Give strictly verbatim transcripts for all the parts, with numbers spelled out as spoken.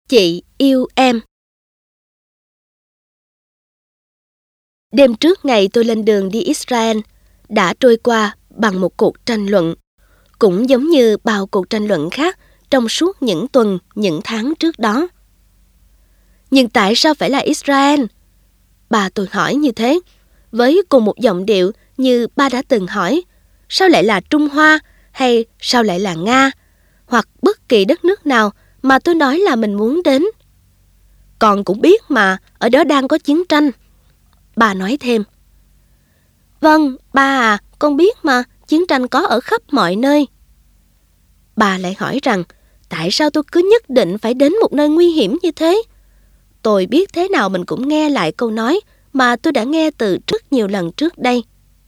Chị yêu em. Đêm trước ngày tôi lên đường đi Israel đã trôi qua bằng một cuộc tranh luận, cũng giống như bao cuộc tranh luận khác trong suốt những tuần, những tháng trước đó. Nhưng tại sao phải là Israel? Bà tôi hỏi như thế, với cùng một giọng điệu như ba đã từng hỏi, sao lại là Trung Hoa hay sao lại là Nga, hoặc bất kỳ đất nước nào mà tôi nói là mình muốn đến. Con cũng biết mà, ở đó đang có chiến tranh. Bà nói thêm. Vâng, ba à, con biết mà, chiến tranh có ở khắp mọi nơi. Bà lại hỏi rằng, tại sao tôi cứ nhất định phải đến một nơi nguy hiểm như thế? Tôi biết thế nào mình cũng nghe lại câu nói mà tôi đã nghe từ rất nhiều lần trước đây.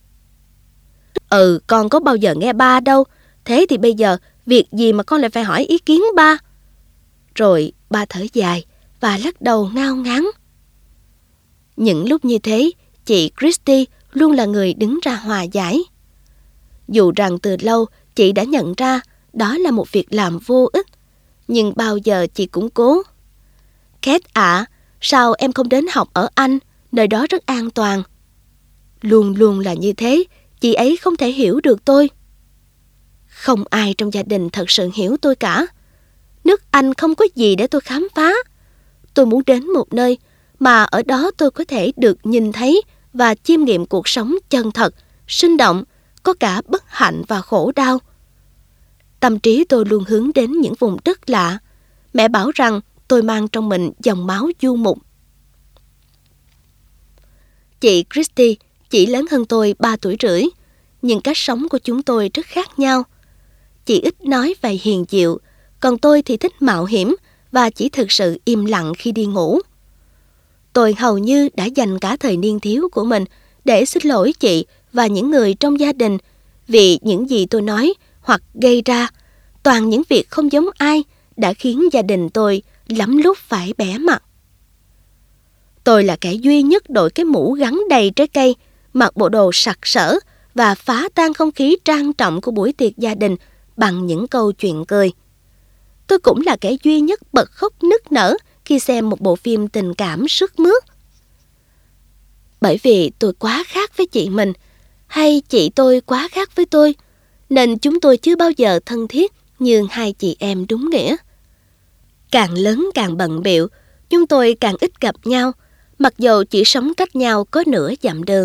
Ừ, con có bao giờ nghe ba đâu. Thế thì bây giờ, việc gì mà con lại phải hỏi ý kiến ba? Rồi ba thở dài và lắc đầu ngao ngán. Những lúc như thế, chị Christy luôn là người đứng ra hòa giải. Dù rằng từ lâu chị đã nhận ra đó là một việc làm vô ích, nhưng bao giờ chị cũng cố. Kate ạ, à, sao em không đến học ở Anh, nơi đó rất an toàn? Luôn luôn là như thế, chị ấy không thể hiểu được tôi. Không ai trong gia đình thật sự hiểu tôi cả. Nước Anh không có gì để tôi khám phá. Tôi muốn đến một nơi mà ở đó tôi có thể được nhìn thấy và chiêm nghiệm cuộc sống chân thật, sinh động, có cả bất hạnh và khổ đau. Tâm trí tôi luôn hướng đến những vùng đất lạ. Mẹ bảo rằng tôi mang trong mình dòng máu du mục. Chị Christy chỉ lớn hơn tôi ba tuổi rưỡi, nhưng cách sống của chúng tôi rất khác nhau. Chị ít nói và hiền dịu, còn tôi thì thích mạo hiểm và chỉ thực sự im lặng khi đi ngủ. Tôi hầu như đã dành cả thời niên thiếu của mình để xin lỗi chị và những người trong gia đình vì những gì tôi nói hoặc gây ra, toàn những việc không giống ai đã khiến gia đình tôi lắm lúc phải bẽ mặt. Tôi là kẻ duy nhất đội cái mũ gắn đầy trái cây, mặc bộ đồ sặc sỡ và phá tan không khí trang trọng của buổi tiệc gia đình bằng những câu chuyện cười. Tôi cũng là kẻ duy nhất bật khóc nức nở khi xem một bộ phim tình cảm sướt mướt. Bởi vì tôi quá khác với chị mình, hay chị tôi quá khác với tôi, nên chúng tôi chưa bao giờ thân thiết như hai chị em đúng nghĩa. Càng lớn càng bận bịu, chúng tôi càng ít gặp nhau, mặc dù chỉ sống cách nhau có nửa dặm đường.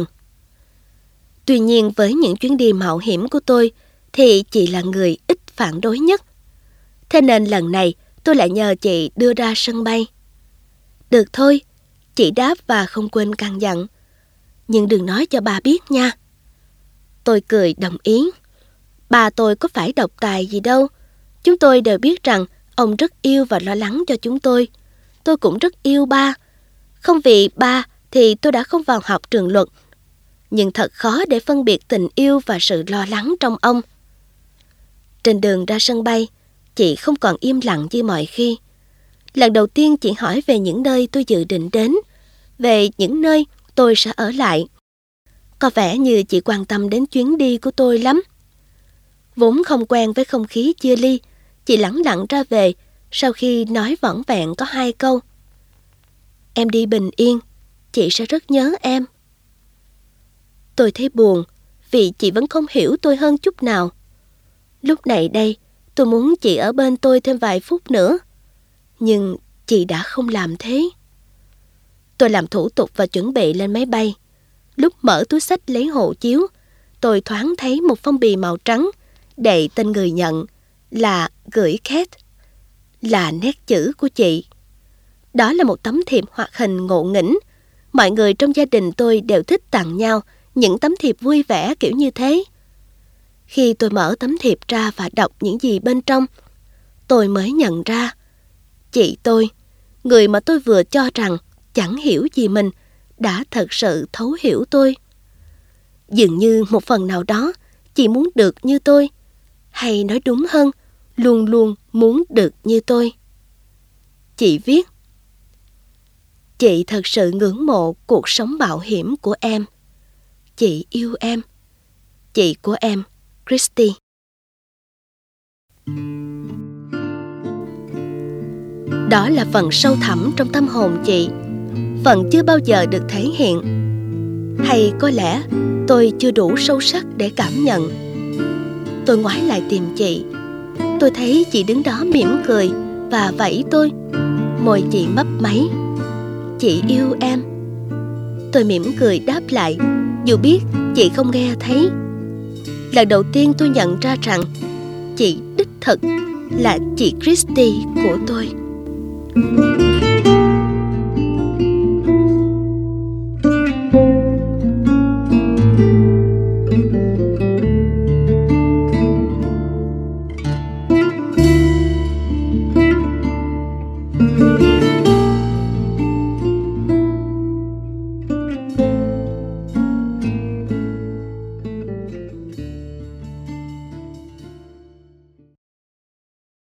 Tuy nhiên với những chuyến đi mạo hiểm của tôi, thì chị là người ít phản đối nhất. Thế nên lần này tôi lại nhờ chị đưa ra sân bay. Được thôi, chị đáp và không quên căn dặn. Nhưng đừng nói cho bà biết nha. Tôi cười đồng ý. Bà tôi có phải độc tài gì đâu. Chúng tôi đều biết rằng ông rất yêu và lo lắng cho chúng tôi. Tôi cũng rất yêu ba. Không vì ba thì tôi đã không vào học trường luật. Nhưng thật khó để phân biệt tình yêu và sự lo lắng trong ông. Trên đường ra sân bay, chị không còn im lặng như mọi khi. Lần đầu tiên chị hỏi về những nơi tôi dự định đến, về những nơi tôi sẽ ở lại. Có vẻ như chị quan tâm đến chuyến đi của tôi lắm. Vốn không quen với không khí chia ly, chị lẳng lặng ra về sau khi nói vỏn vẹn có hai câu. Em đi bình yên, chị sẽ rất nhớ em. Tôi thấy buồn vì chị vẫn không hiểu tôi hơn chút nào. Lúc này đây, tôi muốn chị ở bên tôi thêm vài phút nữa. Nhưng chị đã không làm thế. Tôi làm thủ tục và chuẩn bị lên máy bay. Lúc mở túi xách lấy hộ chiếu, tôi thoáng thấy một phong bì màu trắng đầy tên người nhận là gửi Kate, là nét chữ của chị. Đó là một tấm thiệp hoạt hình ngộ nghĩnh. Mọi người trong gia đình tôi đều thích tặng nhau những tấm thiệp vui vẻ kiểu như thế. Khi tôi mở tấm thiệp ra và đọc những gì bên trong, tôi mới nhận ra chị tôi, người mà tôi vừa cho rằng chẳng hiểu gì mình, đã thật sự thấu hiểu tôi. Dường như một phần nào đó, chị muốn được như tôi, hay nói đúng hơn, luôn luôn muốn được như tôi. Chị viết: chị thật sự ngưỡng mộ cuộc sống mạo hiểm của em. Chị yêu em. Chị của em, Christy. Đó là phần sâu thẳm trong tâm hồn chị, phần chưa bao giờ được thể hiện. Hay có lẽ tôi chưa đủ sâu sắc để cảm nhận. Tôi ngoái lại tìm chị. Tôi thấy chị đứng đó mỉm cười và vẫy tôi. Môi chị mấp máy. Chị yêu em. Tôi mỉm cười đáp lại, dù biết chị không nghe thấy. Lần đầu tiên tôi nhận ra rằng chị đích thực là chị Christy của tôi.